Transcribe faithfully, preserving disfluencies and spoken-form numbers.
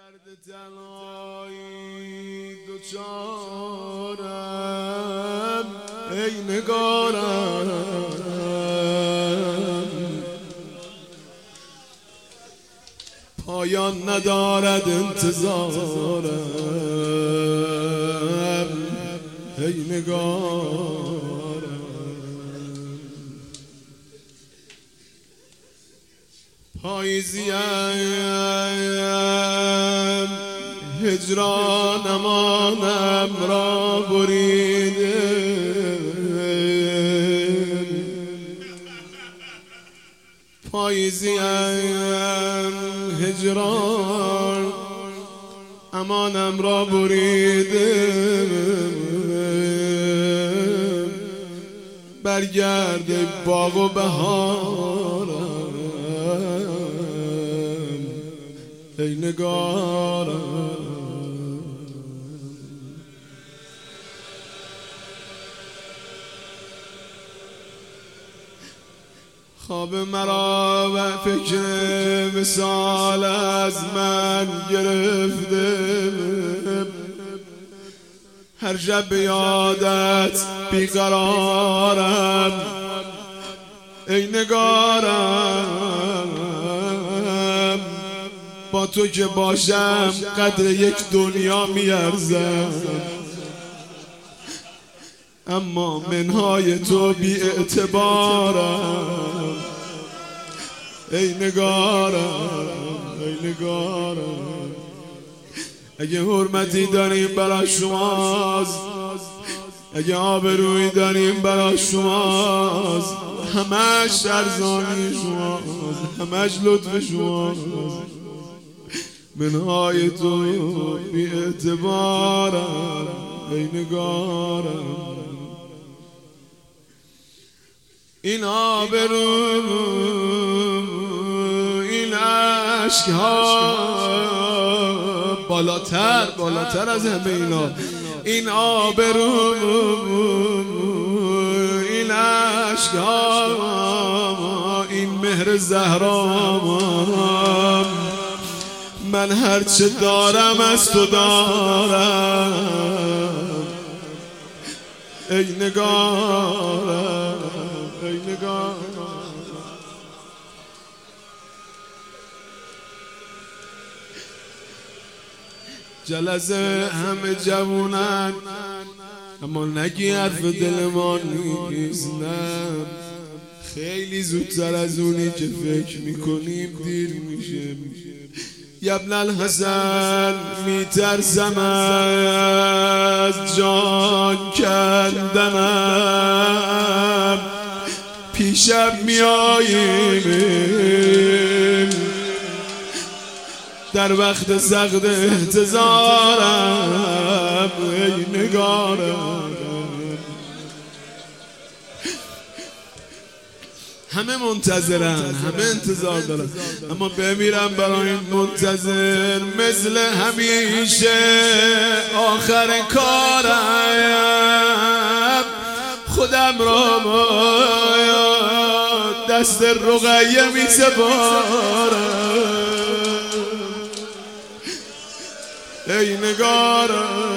درد تنهایی دوچارم ای نگارم، پایان ندارد انتظارم ای نگارم. پاییزیم هجرانم آنم را بریده، پاییزیم هجران امانم را بریده، برگرد باغ و بهارم ای نگارم. خواب مرا و فکر وصال از من گرفته، هر شب به یادت بیقرارم ای نگارم. با تو که باشم قدر یک دنیا میارزم، اما منهای تو بی اعتبارم ای نگارم ای نگارم. اگه حرمتی داریم برای شماست، اگه آبرویی داریم برای شماست، همش ارزانی شماست، همش لطف شماست، منهای تو بی اعتبارم ای نگارم. این آبرو این عشق ها بالاتر بالاتر از همه اینا، این آبرو این عشق ها این مهر زهرا، من هرچه دارم از تو دارم ای نگارم ای نگارم. جلسه همه جوونن اما نگی حرف دل ما نیست، نه خیلی زودتر از اونی که فکر میکنیم دیر میشه. ابن الحسن میترسم از جان کندنم، پیشم میاییم در وقت سخت احتضارم ای نگارم. همه منتظرن، همه انتظار دارن، اما بمیرم برای این منتظر مثل همیشه آخر کارم خودم را دست رقیه می سپارم ای نگارم